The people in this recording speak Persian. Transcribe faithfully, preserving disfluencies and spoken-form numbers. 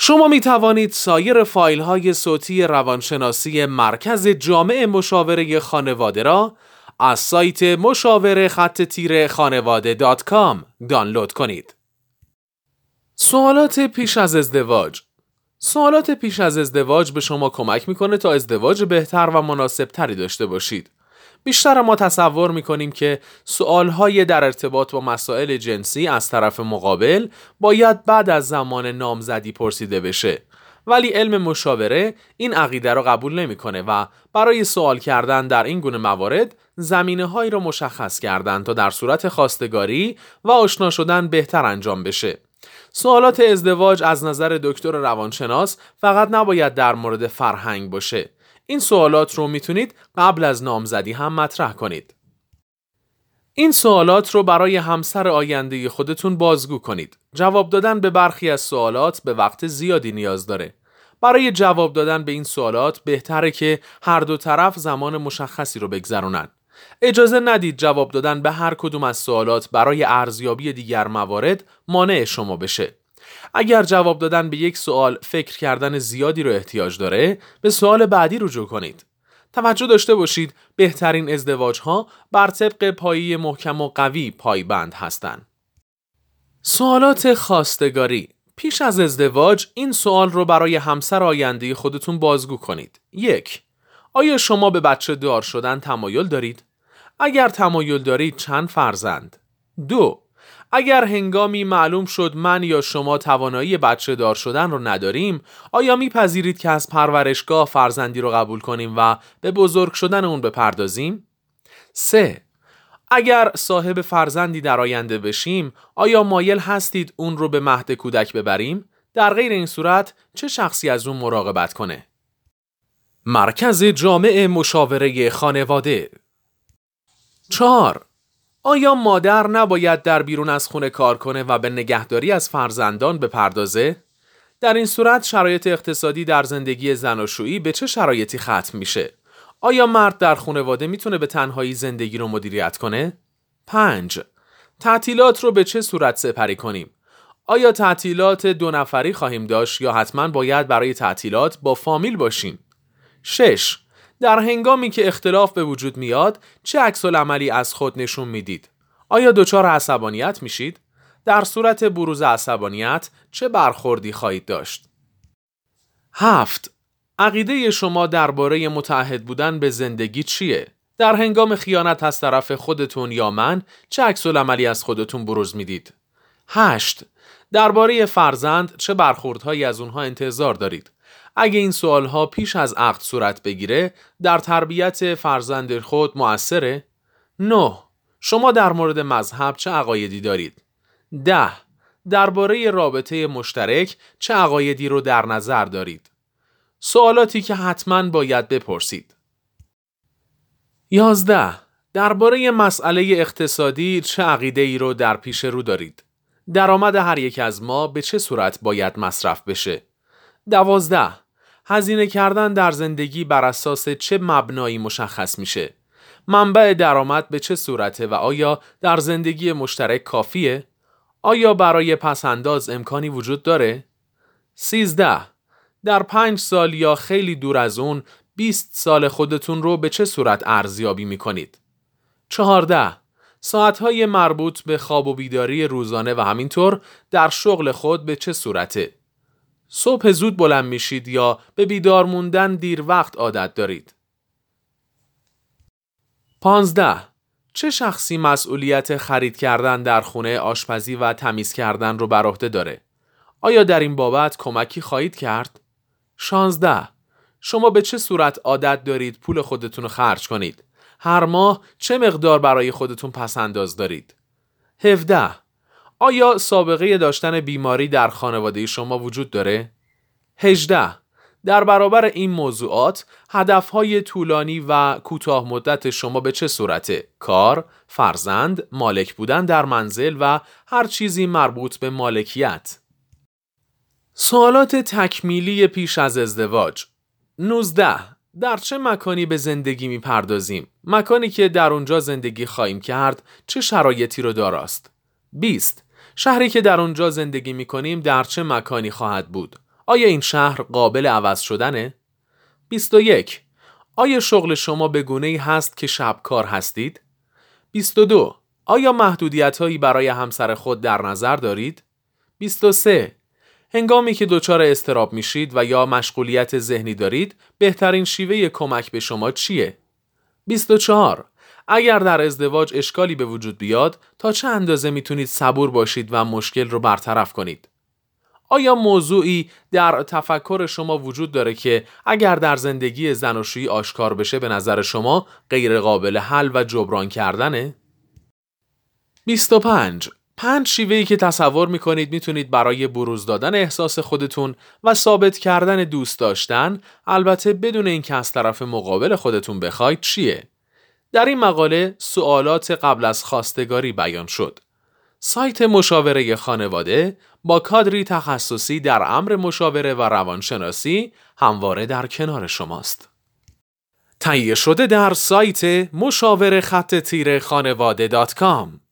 شما می توانید سایر فایل های صوتی روانشناسی مرکز جامع مشاوره خانواده را از سایت مشاوره خط تیره خانواده دات کام دانلود کنید. سوالات پیش از ازدواج. سوالات پیش از ازدواج به شما کمک میکنه تا ازدواج بهتر و مناسب تری داشته باشید. بیشتر ما تصور میکنیم که سوالهای در ارتباط با مسائل جنسی از طرف مقابل باید بعد از زمان نامزدی پرسیده بشه، ولی علم مشاوره این عقیده را قبول نمیکنه و برای سوال کردن در این گونه موارد زمینه‌هایی را مشخص کردن تا در صورت خواستگاری و آشنا شدن بهتر انجام بشه. سوالات ازدواج از نظر دکتر روانشناس فقط نباید در مورد فرهنگ باشه. این سوالات رو میتونید قبل از نامزدی هم مطرح کنید. این سوالات رو برای همسر آینده خودتون بازگو کنید. جواب دادن به برخی از سوالات به وقت زیادی نیاز داره. برای جواب دادن به این سوالات بهتره که هر دو طرف زمان مشخصی رو بگذرونن. اجازه ندید جواب دادن به هر کدوم از سوالات برای ارزیابی دیگر موارد مانع شما بشه. اگر جواب دادن به یک سوال فکر کردن زیادی رو احتیاج داره، به سوال بعدی رجوع کنید. توجه داشته باشید بهترین ازدواج ها بر طبق پایه محکم و قوی پایبند هستند. سوالات خواستگاری. پیش از ازدواج این سوال رو برای همسر آینده خودتون بازگو کنید. یک. آیا شما به بچه دار شدن تمایل دارید؟ اگر تمایل دارید چند فرزند؟ دو. اگر هنگامی معلوم شد من یا شما توانایی بچه دار شدن رو نداریم، آیا میپذیرید که از پرورشگاه فرزندی رو قبول کنیم و به بزرگ شدن اون بپردازیم؟ سه. اگر صاحب فرزندی در آینده بشیم، آیا مایل هستید اون رو به مهد کودک ببریم؟ در غیر این صورت چه شخصی از اون مراقبت کنه؟ مرکز جامع مشاوره خانواده. چهار. آیا مادر نباید در بیرون از خونه کار کنه و به نگهداری از فرزندان بپردازه؟ در این صورت شرایط اقتصادی در زندگی زناشویی به چه شرایطی ختم میشه؟ آیا مرد در خانواده میتونه به تنهایی زندگی رو مدیریت کنه؟ پنج. تعطیلات رو به چه صورت سپری کنیم؟ آیا تعطیلات دو نفری خواهیم داشت یا حتما باید برای تعطیلات با فامیل باشیم؟ شش. در هنگامی که اختلاف به وجود میاد چه عکس‌العملی از خود نشون میدید؟ آیا دچار عصبانیت میشید؟ در صورت بروز عصبانیت چه برخوردی خواهید داشت؟ هفت. عقیده شما درباره متعهد بودن به زندگی چیه؟ در هنگام خیانت از طرف خودتون یا من چه عکس‌العملی از خودتون بروز میدید؟ هشت. درباره فرزند چه برخوردهایی از اونها انتظار دارید؟ اگه این سوالها پیش از عقد صورت بگیره در تربیت فرزند خود مؤثره؟ نه. شما در مورد مذهب چه عقایدی دارید؟ ده. درباره رابطه مشترک چه عقایدی رو در نظر دارید؟ سوالاتی که حتما باید بپرسید. یازده. درباره مسئله اقتصادی چه عقیده‌ای رو در پیش رو دارید؟ درآمد هر یک از ما به چه صورت باید مصرف بشه؟ دوازده. هزینه کردن در زندگی بر اساس چه مبنایی مشخص میشه؟ منبع درآمد به چه صورته و آیا در زندگی مشترک کافیه؟ آیا برای پسنداز امکانی وجود داره؟ سیزده. در پنج سال یا خیلی دور از اون بیست سال خودتون رو به چه صورت ارزیابی میکنید؟ چهارده. ساعتهای مربوط به خواب و بیداری روزانه و همینطور در شغل خود به چه صورته؟ صبح زود بلند میشید یا به بیدار موندن دیر وقت عادت دارید؟ پانزده. چه شخصی مسئولیت خرید کردن در خونه، آشپزی و تمیز کردن رو بر عهده داره؟ آیا در این بابت کمکی خواهید کرد؟ شانزده. شما به چه صورت عادت دارید پول خودتون رو خرج کنید؟ هر ماه چه مقدار برای خودتون پسنداز دارید؟ هفده. آیا سابقه داشتن بیماری در خانواده شما وجود داره؟ هجده. در برابر این موضوعات هدفهای طولانی و کوتاه مدت شما به چه صورته؟ کار، فرزند، مالک بودن در منزل و هر چیزی مربوط به مالکیت. سوالات تکمیلی پیش از ازدواج. نوزده. در چه مکانی به زندگی می پردازیم؟ مکانی که در اونجا زندگی خواهیم کرد چه شرایطی رو داراست؟ بیست. شهری که در اونجا زندگی می کنیم در چه مکانی خواهد بود؟ آیا این شهر قابل عوض شدنه؟ بیست و یک. آیا شغل شما به گونه‌ای هست که شبکار هستید؟ بیست و دو. آیا محدودیت‌هایی برای همسر خود در نظر دارید؟ بیست و سه. هنگامی که دچار اضطراب میشید و یا مشغولیت ذهنی دارید، بهترین شیوه کمک به شما چیه؟ بیست و چهار. اگر در ازدواج اشکالی به وجود بیاد، تا چه اندازه میتونید صبور باشید و مشکل رو برطرف کنید؟ آیا موضوعی در تفکر شما وجود داره که اگر در زندگی زناشویی آشکار بشه به نظر شما غیر قابل حل و جبران کردنه؟ بیست و پنج. پنج شیوهی که تصور میکنید میتونید برای بروز دادن احساس خودتون و ثابت کردن دوست داشتن، البته بدون اینکه از طرف مقابل خودتون بخواید، چیه؟ در این مقاله سوالات قبل از خواستگاری بیان شد. سایت مشاوره خانواده با کادری تخصصی در امر مشاوره و روانشناسی همواره در کنار شماست. تهیه شده در سایت مشاوره خط تیره خانواده دات کام.